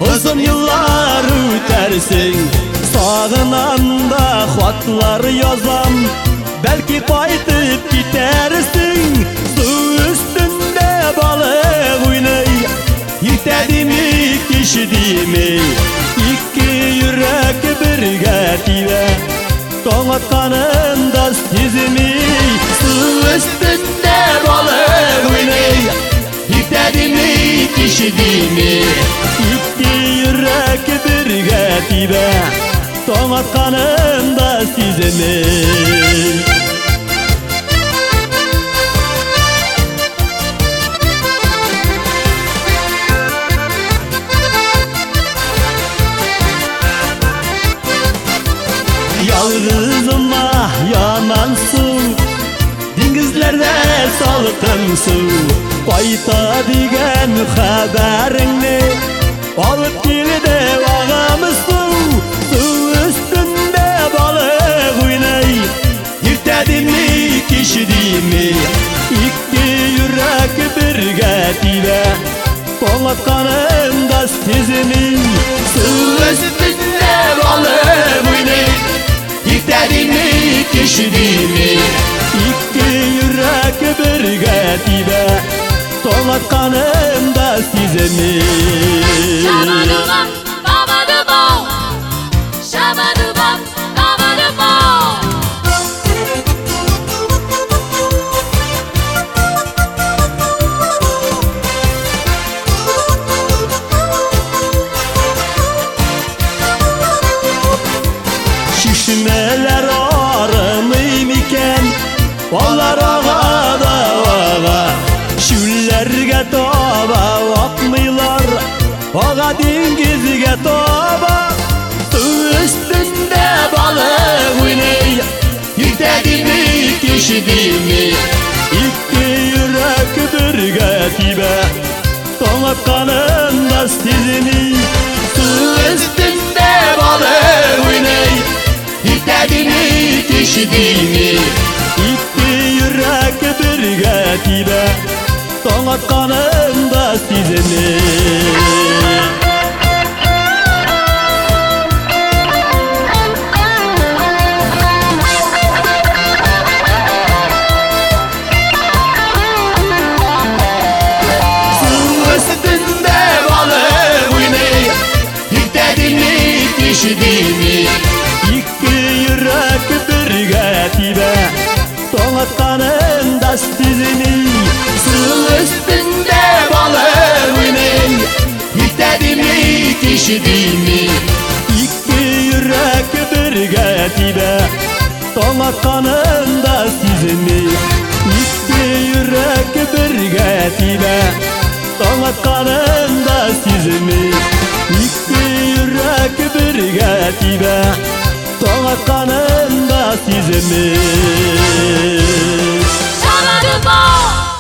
Uzun yıllar ötersin, sağınanda xatlar yazam. Belki qaytıp gidersin, su üstünde balık oynay. Yitedimi kişidimi, iki yürek birge tive. Toңatkanında sizimi, su üstünde balık oynay. Yitedimi kişidimi, iki yürek birge tive. Toңatkanında sizimi. Yalnızıma yanansın, dengizlerde salkın su. Qayta digen haberini alıp geldi ağamız su. Su üstünde balık oynay, yirtedimi kişidimi, iki yürek birge tive. Toңatkanında sizimi, su üstünde balık oynay. Yitedimi kişidimi, iki yürek birge tive. Toңatkanında sizimi. Shabba-doo-bop, baba-doo-bop. Shabba-doo-bop, baba-doo-bop. Şişmeler ağrımıyım iken, onlar ağa da ağa. Şüllerge toba bakmıylar, ağa dengizge toba. Su üstünde balık oynay, yitedimi kişidimi, iki yürek birge tive. Toңatkanında sizimi, su üstünde balık oynay. Yitedimi kişidimi, iki yürek birge tive. Toңatkanında sizimi. Su üstünde balık oynay, yitedimi kişidimi, iki yürek birge tive. Toңatkanında sizimi, su üstünde balık oynay. Yitedimi kişidimi, iki yürek birge tive. Toңatkanında sizimi, iki yürek birge tive. Toңatkanında sizimi, iki yürek birge tive. Toңatkanında sizimi. Shabba-doo-bop.